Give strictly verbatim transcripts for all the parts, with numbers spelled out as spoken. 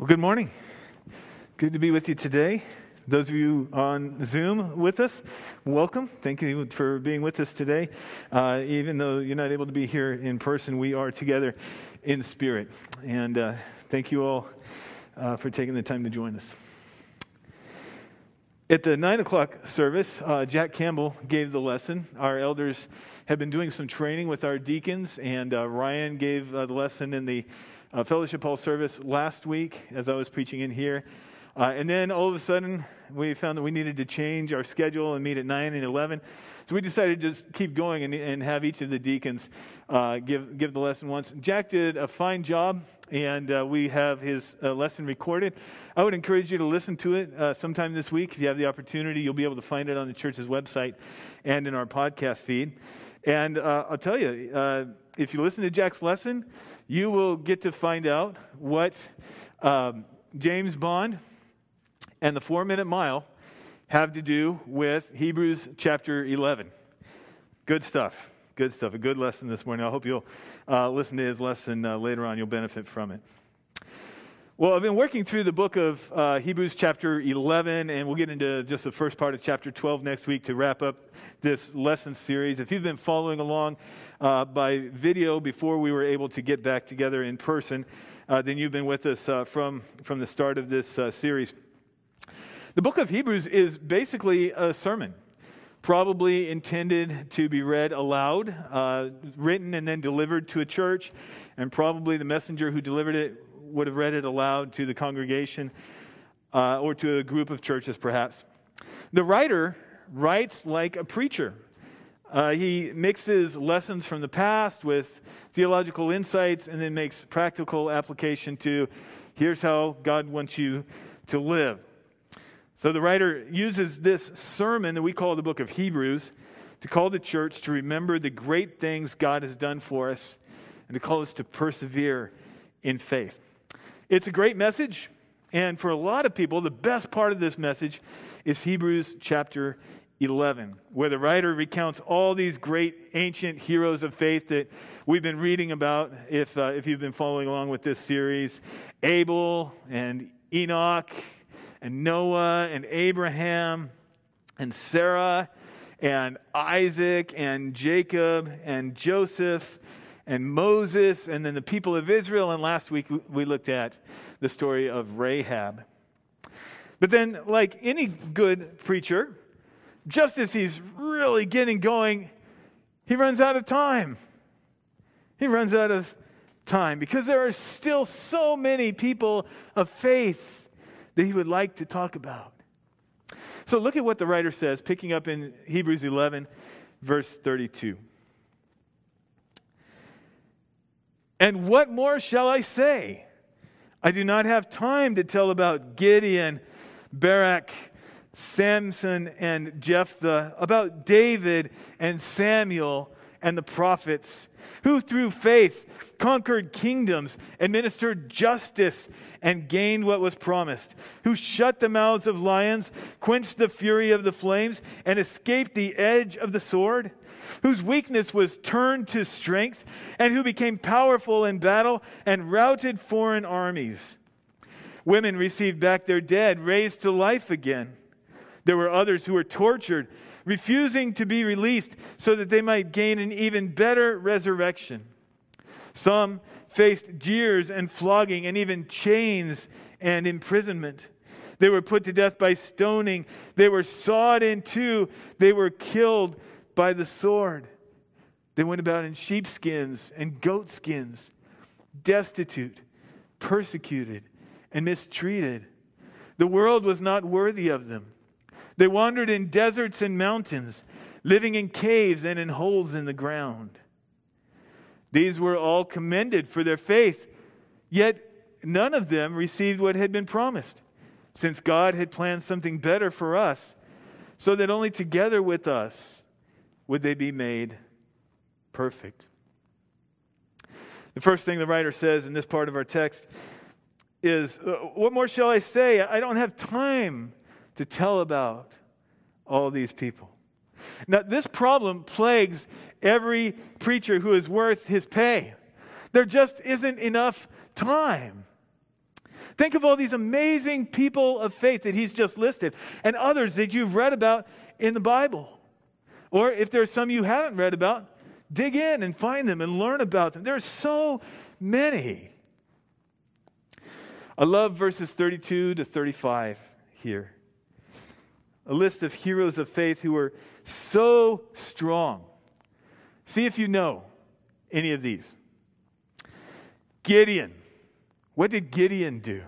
Well, good morning. Good to be with you today. Those of you on Zoom with us, welcome. Thank you for being with us today. Uh, even though you're not able to be here in person, we are together in spirit. And uh, thank you all uh, for taking the time to join us. At the nine o'clock service, uh, Jack Campbell gave the lesson. Our elders have been doing some training with our deacons, and uh, Ryan gave uh, the lesson in the uh, Fellowship Hall service last week as I was preaching in here. Uh, and then all of a sudden, we found that we needed to change our schedule and meet at nine and eleven. So we decided to just keep going and, and have each of the deacons uh, give give the lesson once. Jack did a fine job, and uh, we have his uh, lesson recorded. I would encourage you to listen to it uh, sometime this week. If you have the opportunity, you'll be able to find it on the church's website and in our podcast feed. And uh, I'll tell you, uh, if you listen to Jack's lesson, you will get to find out what um, James Bond and the four-minute mile have to do with Hebrews chapter eleven. Good stuff. Good stuff. A good lesson this morning. I hope you'll uh, listen to his lesson uh, later on. You'll benefit from it. Well, I've been working through the book of uh, Hebrews chapter eleven, and we'll get into just the first part of chapter twelve next week to wrap up this lesson series. If you've been following along uh, by video before we were able to get back together in person, uh, then you've been with us uh, from, from the start of this uh, series. The book of Hebrews is basically a sermon, probably intended to be read aloud, uh, written and then delivered to a church, and probably the messenger who delivered it would have read it aloud to the congregation uh, or to a group of churches perhaps. The writer writes like a preacher. Uh, he mixes lessons from the past with theological insights and then makes practical application to here's how God wants you to live. So the writer uses this sermon that we call the book of Hebrews to call the church to remember the great things God has done for us and to call us to persevere in faith. It's a great message, and for a lot of people, the best part of this message is Hebrews chapter eleven, where the writer recounts all these great ancient heroes of faith that we've been reading about if, uh, if you've been following along with this series. Abel and Enoch and Noah and Abraham and Sarah and Isaac and Jacob and Joseph and Moses and then the people of Israel. And last week we looked at the story of Rahab. But then, like any good preacher, just as he's really getting going, he runs out of time. He runs out of time because there are still so many people of faith that he would like to talk about. So look at what the writer says, picking up in Hebrews eleven, verse thirty-two. And what more shall I say? I do not have time to tell about Gideon, Barak, Samson, and Jephthah, about David and Samuel and the prophets, who through faith conquered kingdoms, administered justice, and gained what was promised, who shut the mouths of lions, quenched the fury of the flames, and escaped the edge of the sword, whose weakness was turned to strength, and who became powerful in battle and routed foreign armies. Women received back their dead, raised to life again. There were others who were tortured, refusing to be released so that they might gain an even better resurrection. Some faced jeers and flogging and even chains and imprisonment. They were put to death by stoning. They were sawed in two. They were killed by the sword. They went about in sheepskins and goatskins, destitute, persecuted, and mistreated. The world was not worthy of them. They wandered in deserts and mountains, living in caves and in holes in the ground. These were all commended for their faith, yet none of them received what had been promised, since God had planned something better for us, so that only together with us would they be made perfect. The first thing the writer says in this part of our text is, what more shall I say? I don't have time to tell about all these people. Now, this problem plagues every preacher who is worth his pay. There just isn't enough time. Think of all these amazing people of faith that he's just listed and others that you've read about in the Bible. Or if there's some you haven't read about, dig in and find them and learn about them. There are so many. I love verses thirty-two to thirty-five here. A list of heroes of faith who were so strong. See if you know any of these. Gideon. What did Gideon do?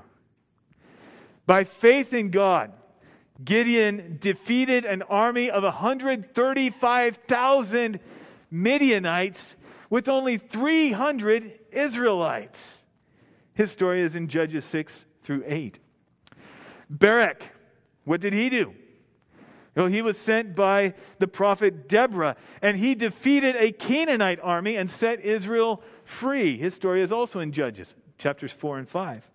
By faith in God, Gideon defeated an army of one hundred thirty-five thousand Midianites with only three hundred Israelites. His story is in Judges six through eight. Barak, what did he do? Well, he was sent by the prophet Deborah, and he defeated a Canaanite army and set Israel free. His story is also in Judges, chapters four and five.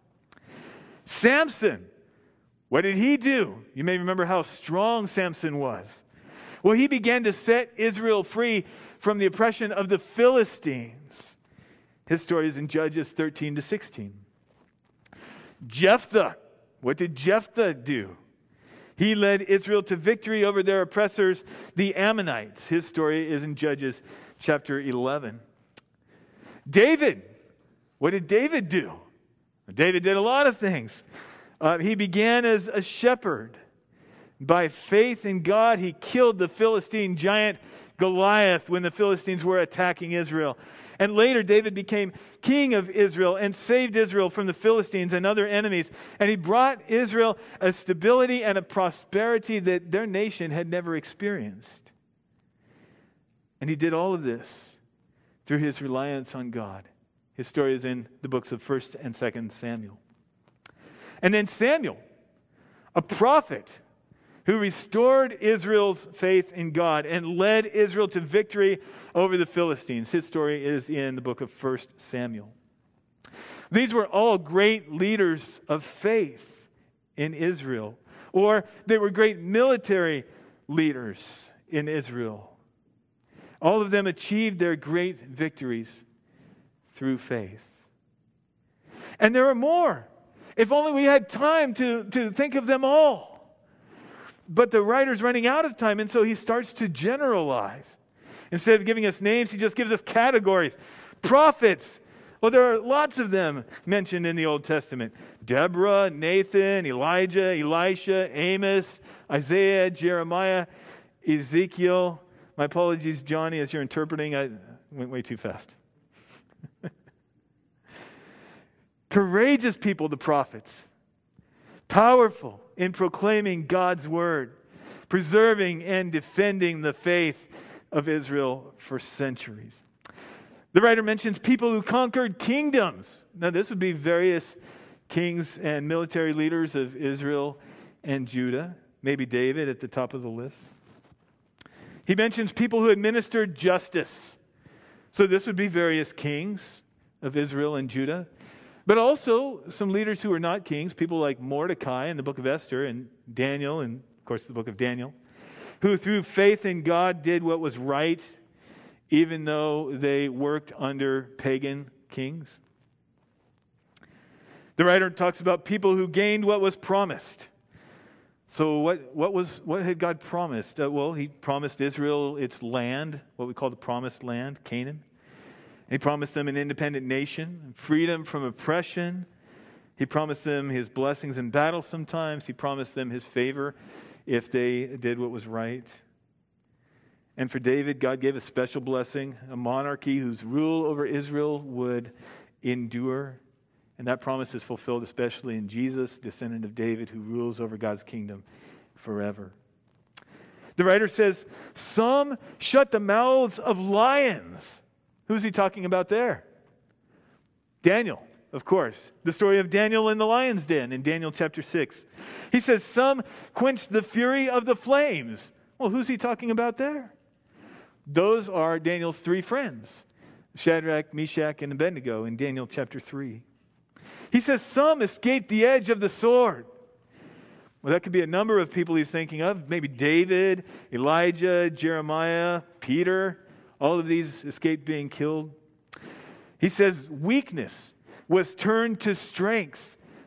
Samson, what did he do? You may remember how strong Samson was. Well, he began to set Israel free from the oppression of the Philistines. His story is in Judges thirteen to sixteen. Jephthah, what did Jephthah do? He led Israel to victory over their oppressors, the Ammonites. His story is in Judges chapter eleven. David, what did David do? David did a lot of things. Uh, he began as a shepherd. By faith in God, he killed the Philistine giant Goliath when the Philistines were attacking Israel. And later, David became king of Israel and saved Israel from the Philistines and other enemies. And he brought Israel a stability and a prosperity that their nation had never experienced. And he did all of this through his reliance on God. His story is in the books of First and Second Samuel. And then Samuel, a prophet who restored Israel's faith in God and led Israel to victory over the Philistines. His story is in the book of First Samuel. These were all great leaders of faith in Israel, or they were great military leaders in Israel. All of them achieved their great victories through faith. And there are more. If only we had time to, to think of them all. But the writer's running out of time, and so he starts to generalize. Instead of giving us names, he just gives us categories. Prophets. Well, there are lots of them mentioned in the Old Testament. Deborah, Nathan, Elijah, Elisha, Amos, Isaiah, Jeremiah, Ezekiel. My apologies, Johnny, as you're interpreting. I went way too fast. Courageous people, the prophets. Powerful in proclaiming God's word, preserving and defending the faith of Israel for centuries. The writer mentions people who conquered kingdoms. Now, this would be various kings and military leaders of Israel and Judah. Maybe David at the top of the list. He mentions people who administered justice. So this would be various kings of Israel and Judah. But also some leaders who are not kings, people like Mordecai in the book of Esther and Daniel, and of course the book of Daniel, who through faith in God did what was right, even though they worked under pagan kings. The writer talks about people who gained what was promised. So what, what, was, what had God promised? Uh, well, he promised Israel its land, what we call the promised land, Canaan. He promised them an independent nation, freedom from oppression. He promised them his blessings in battle sometimes. He promised them his favor if they did what was right. And for David, God gave a special blessing, a monarchy whose rule over Israel would endure. And that promise is fulfilled especially in Jesus, descendant of David, who rules over God's kingdom forever. The writer says, some shut the mouths of lions. Who's he talking about there? Daniel, of course. The story of Daniel in the lion's den in Daniel chapter six. He says, some quenched the fury of the flames. Well, who's he talking about there? Those are Daniel's three friends, Shadrach, Meshach, and Abednego in Daniel chapter three. He says, some escaped the edge of the sword. Well, that could be a number of people he's thinking of. Maybe David, Elijah, Jeremiah, Peter. All of these escaped being killed. He says weakness was turned to strength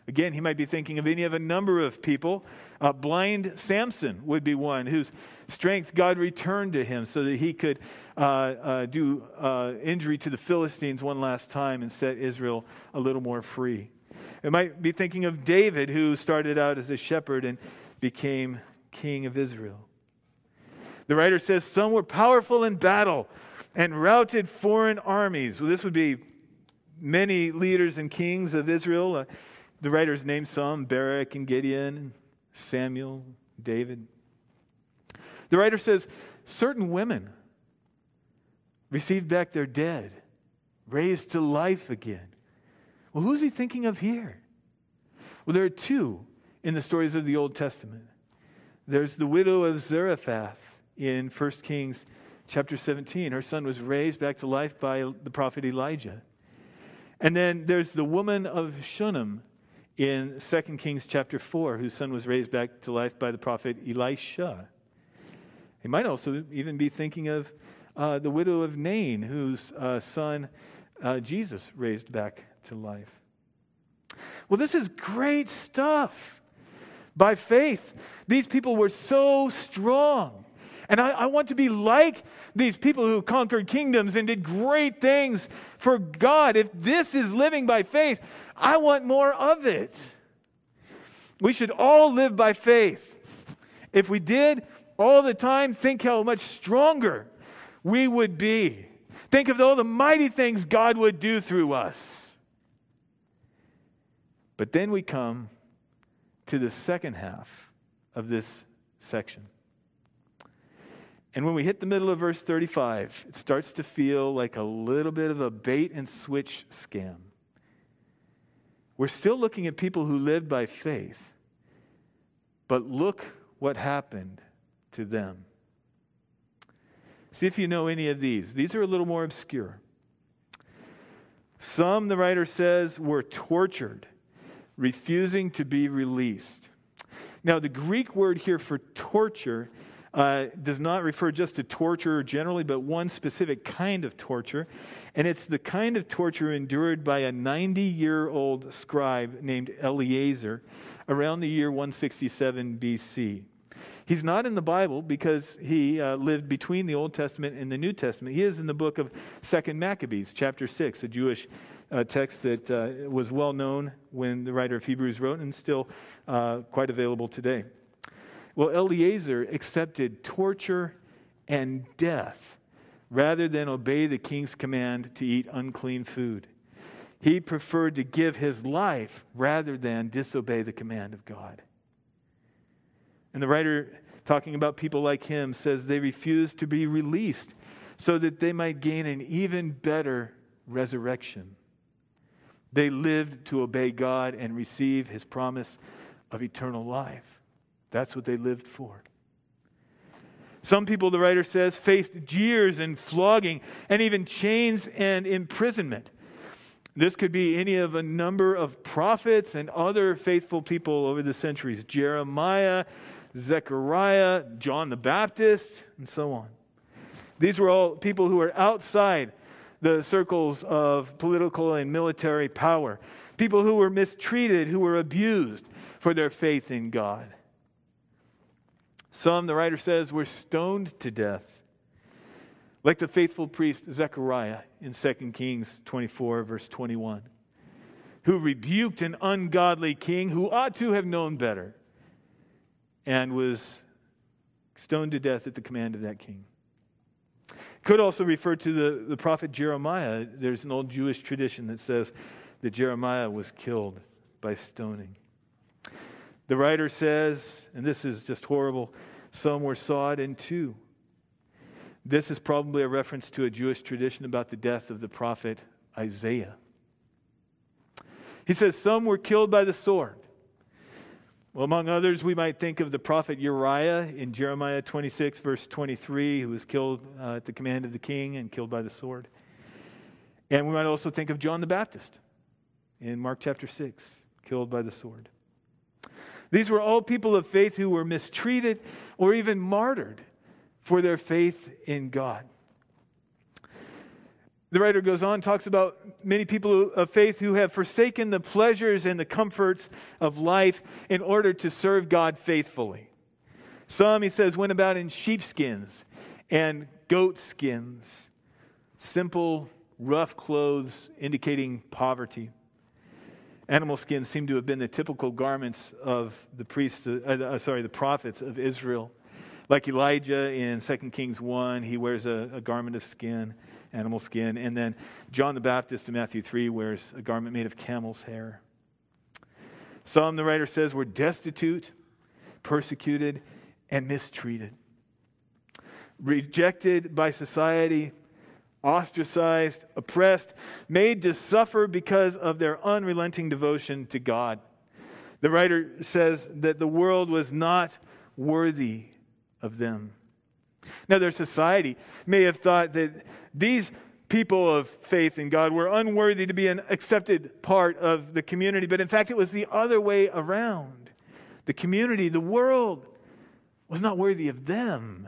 Again, he might be thinking of any of a number of people. Uh, blind Samson would be one whose strength God returned to him so that he could uh, uh, do uh, injury to the Philistines one last time and set Israel a little more free. It might be thinking of David, who started out as a shepherd and became king of Israel. The writer says some were powerful in battle and routed foreign armies. Well, this would be many leaders and kings of Israel. Uh, the writers named some, Barak and Gideon, Samuel, David. The writer says certain women received back their dead, raised to life again. Well, who's he thinking of here? Well, there are two in the stories of the Old Testament. There's the widow of Zarephath in First Kings chapter seventeen. Her son was raised back to life by the prophet Elijah. And then there's the woman of Shunem in Second Kings chapter four, whose son was raised back to life by the prophet Elisha. He might also even be thinking of uh, the widow of Nain, whose uh, son uh, Jesus raised back to life. Well, this is great stuff. By faith, these people were so strong. And I, I want to be like these people who conquered kingdoms and did great things for God. If this is living by faith, I want more of it. We should all live by faith. If we did all the time, think how much stronger we would be. Think of all the mighty things God would do through us. But then we come to the second half of this section. And when we hit the middle of verse thirty-five, it starts to feel like a little bit of a bait and switch scam. We're still looking at people who lived by faith, but look what happened to them. See if you know any of these. These are a little more obscure. Some, the writer says, were tortured, refusing to be released. Now, the Greek word here for torture uh, does not refer just to torture generally, but one specific kind of torture. And it's the kind of torture endured by a ninety-year-old scribe named Eleazar around the year one sixty-seven B C. He's not in the Bible because he uh, lived between the Old Testament and the New Testament. He is in the book of Second Maccabees, chapter six, a Jewish uh, text that uh, was well known when the writer of Hebrews wrote and still uh, quite available today. Well, Eleazar accepted torture and death rather than obey the king's command to eat unclean food. He preferred to give his life rather than disobey the command of God. And the writer, talking about people like him, says they refused to be released so that they might gain an even better resurrection. They lived to obey God and receive his promise of eternal life. That's what they lived for. Some people, the writer says, faced jeers and flogging and even chains and imprisonment. This could be any of a number of prophets and other faithful people over the centuries. Jeremiah, Zechariah, John the Baptist, and so on. These were all people who were outside the circles of political and military power. People who were mistreated, who were abused for their faith in God. Some, the writer says, were stoned to death, like the faithful priest Zechariah in Second Kings twenty-four, verse twenty-one, who rebuked an ungodly king who ought to have known better and was stoned to death at the command of that king. Could also refer to the, the prophet Jeremiah. There's an old Jewish tradition that says that Jeremiah was killed by stoning. The writer says, and this is just horrible, some were sawed in two. This is probably a reference to a Jewish tradition about the death of the prophet Isaiah. He says some were killed by the sword. Well, among others, we might think of the prophet Uriah in Jeremiah twenty-six, verse twenty-three, who was killed uh, at the command of the king and killed by the sword. And we might also think of John the Baptist in Mark chapter six, killed by the sword. These were all people of faith who were mistreated or even martyred for their faith in God. The writer goes on, talks about many people of faith who have forsaken the pleasures and the comforts of life in order to serve God faithfully. Some, he says, went about in sheepskins and goat skins, simple, rough clothes indicating poverty. Animal skins seem to have been the typical garments of the priests, uh, uh, sorry, the prophets of Israel. Like Elijah in Second Kings one, he wears a, a garment of skin, animal skin. And then John the Baptist in Matthew three wears a garment made of camel's hair. Some, the writer says, were destitute, persecuted, and mistreated. Rejected by society, ostracized, oppressed, made to suffer because of their unrelenting devotion to God. The writer says that the world was not worthy of them. Now, their society may have thought that these people of faith in God were unworthy to be an accepted part of the community, but in fact, it was the other way around. The community, the world, was not worthy of them.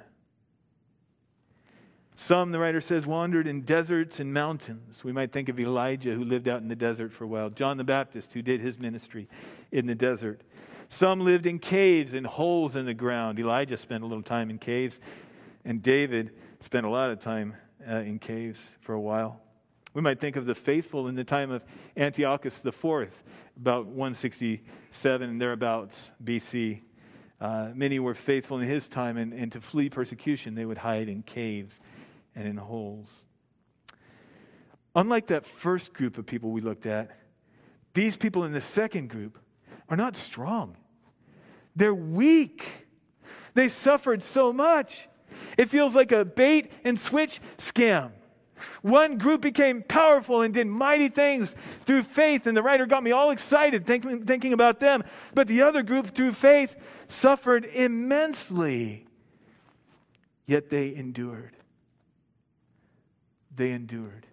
Some, the writer says, wandered in deserts and mountains. We might think of Elijah, who lived out in the desert for a while. John the Baptist, who did his ministry in the desert. Some lived in caves and holes in the ground. Elijah spent a little time in caves, and David spent a lot of time uh, in caves for a while. We might think of the faithful in the time of Antiochus the Fourth, about one sixty-seven and thereabouts B C. Uh, many were faithful in his time, and, and to flee persecution, they would hide in caves and in holes. Unlike that first group of people we looked at, these people in the second group are not strong. They're weak. They suffered so much. It feels like a bait and switch scam. One group became powerful and did mighty things through faith, and the writer got me all excited thinking, thinking about them. But the other group, through faith, suffered immensely. Yet they endured. They endured.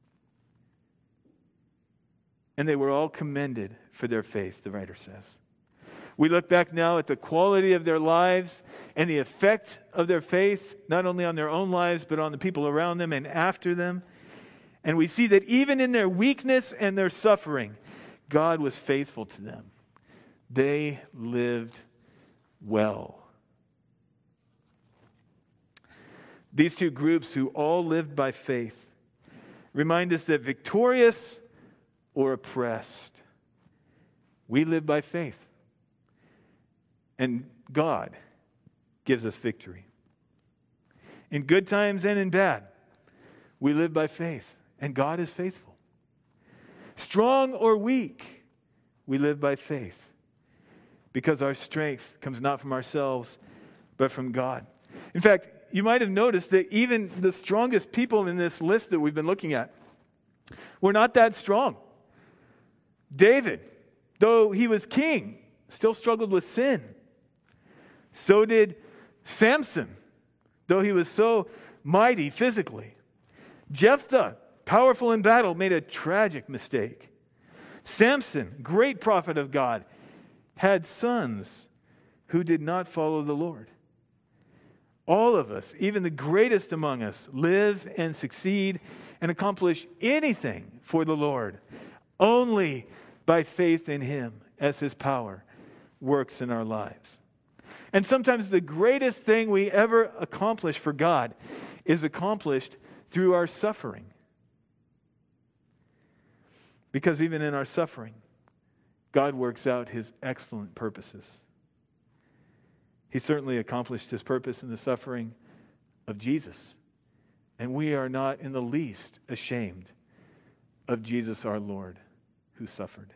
And they were all commended for their faith, the writer says. We look back now at the quality of their lives and the effect of their faith, not only on their own lives, but on the people around them and after them. And we see that even in their weakness and their suffering, God was faithful to them. They lived well. These two groups who all lived by faith remind us that victorious or oppressed, we live by faith. And God gives us victory. In good times and in bad, we live by faith, and God is faithful. Strong or weak, we live by faith, because our strength comes not from ourselves, but from God. In fact, you might have noticed that even the strongest people in this list that we've been looking at were not that strong. David, though he was king, still struggled with sin. So did Samson, though he was so mighty physically. Jephthah, powerful in battle, made a tragic mistake. Samson, great prophet of God, had sons who did not follow the Lord. All of us, even the greatest among us, live and succeed and accomplish anything for the Lord only by faith in Him as His power works in our lives. And sometimes the greatest thing we ever accomplish for God is accomplished through our suffering. Because even in our suffering, God works out His excellent purposes. He certainly accomplished His purpose in the suffering of Jesus. And we are not in the least ashamed of Jesus our Lord who suffered.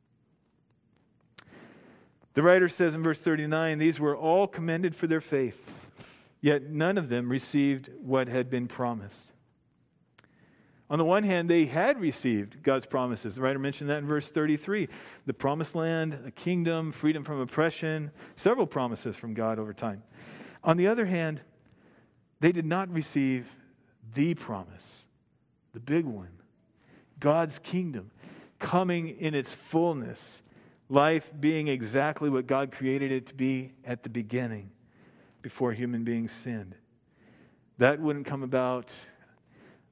The writer says in verse thirty-nine, these were all commended for their faith, yet none of them received what had been promised. On the one hand, they had received God's promises. The writer mentioned that in verse thirty-three. The promised land, a kingdom, freedom from oppression, several promises from God over time. On the other hand, they did not receive the promise, the big one, God's kingdom coming in its fullness, life being exactly what God created it to be at the beginning, before human beings sinned. That wouldn't come about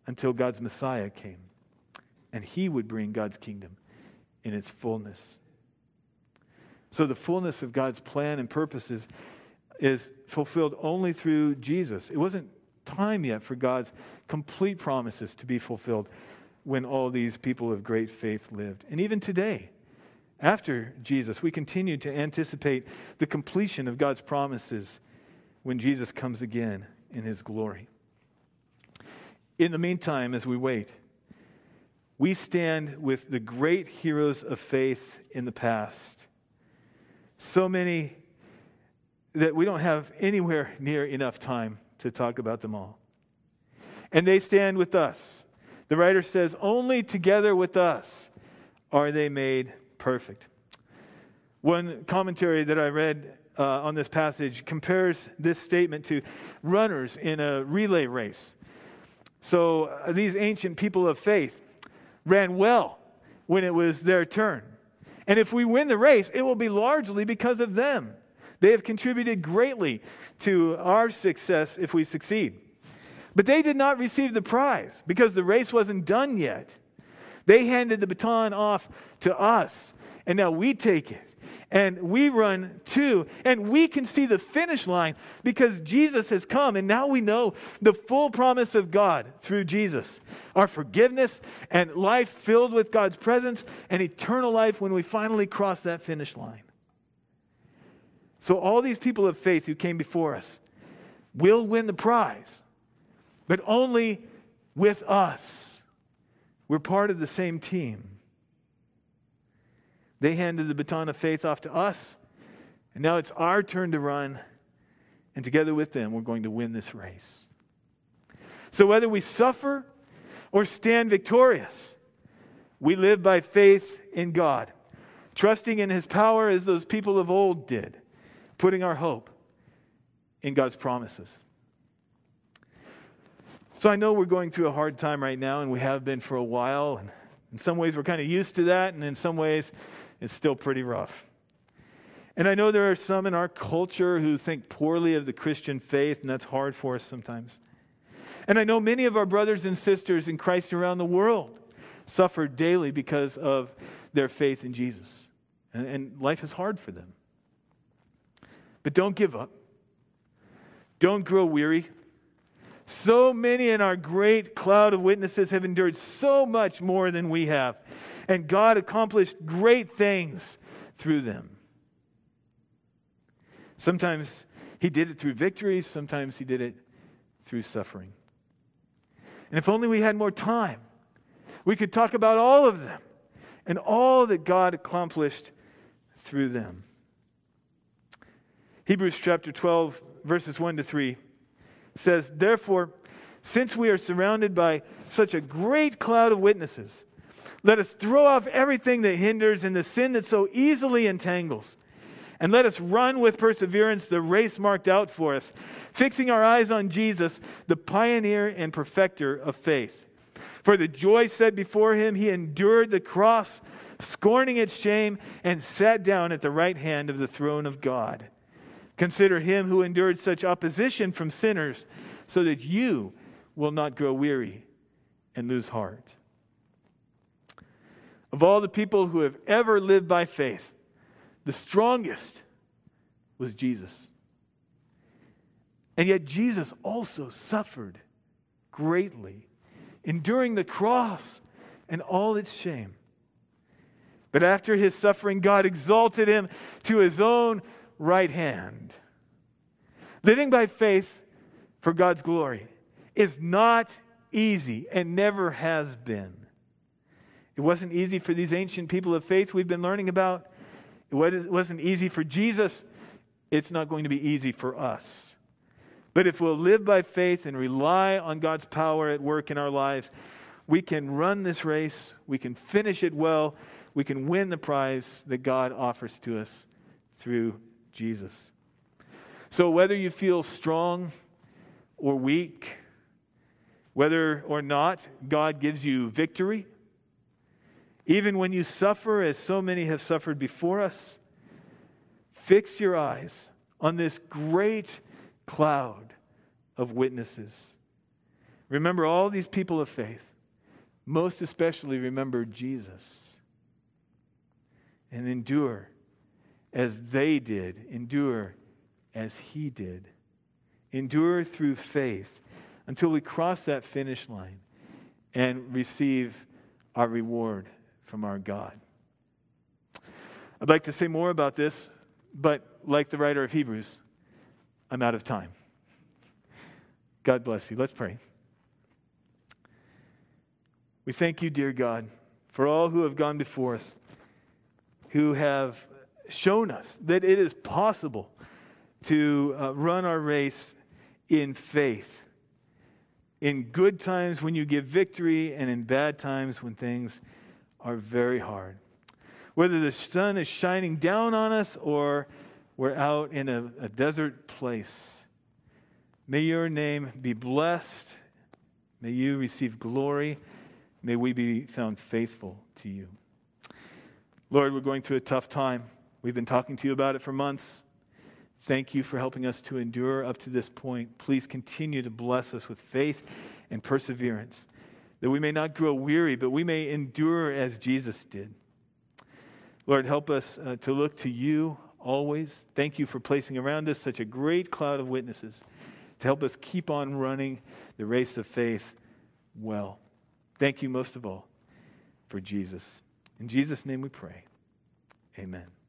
until God's Messiah came, and he would bring God's kingdom in its fullness. So the fullness of God's plan and purposes is fulfilled only through Jesus. It wasn't time yet for God's complete promises to be fulfilled when all these people of great faith lived. And even today, after Jesus, we continue to anticipate the completion of God's promises when Jesus comes again in his glory. In the meantime, as we wait, we stand with the great heroes of faith in the past. So many that we don't have anywhere near enough time to talk about them all. And they stand with us. The writer says, only together with us are they made perfect. One commentary that I read uh, on this passage compares this statement to runners in a relay race. So uh, these ancient people of faith ran well when it was their turn. And if we win the race, it will be largely because of them. They have contributed greatly to our success if we succeed. But they did not receive the prize because the race wasn't done yet. They handed the baton off to us, and now we take it. And we run too, and we can see the finish line because Jesus has come, and now we know the full promise of God through Jesus. Our forgiveness and life filled with God's presence and eternal life when we finally cross that finish line. So all these people of faith who came before us will win the prize, but only with us. We're part of the same team. They handed the baton of faith off to us, and now it's our turn to run, and together with them, we're going to win this race. So whether we suffer or stand victorious, we live by faith in God, trusting in his power as those people of old did, putting our hope in God's promises. So I know we're going through a hard time right now, and we have been for a while, and in some ways we're kind of used to that, and in some ways it's still pretty rough. And I know there are some in our culture who think poorly of the Christian faith, and that's hard for us sometimes. And I know many of our brothers and sisters in Christ around the world suffer daily because of their faith in Jesus. And, and life is hard for them. But don't give up. Don't grow weary. So many in our great cloud of witnesses have endured so much more than we have. And God accomplished great things through them. Sometimes he did it through victories. Sometimes he did it through suffering. And if only we had more time, we could talk about all of them and all that God accomplished through them. Hebrews chapter twelve, verses one to three says, therefore, since we are surrounded by such a great cloud of witnesses, let us throw off everything that hinders and the sin that so easily entangles. And let us run with perseverance the race marked out for us, fixing our eyes on Jesus, the pioneer and perfecter of faith. For the joy set before him, he endured the cross, scorning its shame, and sat down at the right hand of the throne of God. Consider him who endured such opposition from sinners, so that you will not grow weary and lose heart. Of all the people who have ever lived by faith, the strongest was Jesus. And yet Jesus also suffered greatly, enduring the cross and all its shame. But after his suffering, God exalted him to his own right hand. Living by faith for God's glory is not easy and never has been. It wasn't easy for these ancient people of faith we've been learning about. It wasn't easy for Jesus. It's not going to be easy for us. But if we'll live by faith and rely on God's power at work in our lives, we can run this race, we can finish it well, we can win the prize that God offers to us through Jesus. So whether you feel strong or weak, whether or not God gives you victory, even when you suffer as so many have suffered before us, fix your eyes on this great cloud of witnesses. Remember all these people of faith. Most especially remember Jesus. And endure as they did. Endure as he did. Endure through faith until we cross that finish line and receive our reward from our God. I'd like to say more about this, but like the writer of Hebrews, I'm out of time. God bless you. Let's pray. We thank you, dear God, for all who have gone before us, who have shown us that it is possible to uh, run our race in faith. In good times when you give victory, and in bad times when things are very hard. Whether the sun is shining down on us or we're out in a, a desert place, may your name be blessed. May you receive glory. May we be found faithful to you. Lord, we're going through a tough time. We've been talking to you about it for months. Thank you for helping us to endure up to this point. Please continue to bless us with faith and perseverance, that we may not grow weary, but we may endure as Jesus did. Lord, help us uh, to look to you always. Thank you for placing around us such a great cloud of witnesses to help us keep on running the race of faith well. Thank you most of all for Jesus. In Jesus' name we pray. Amen.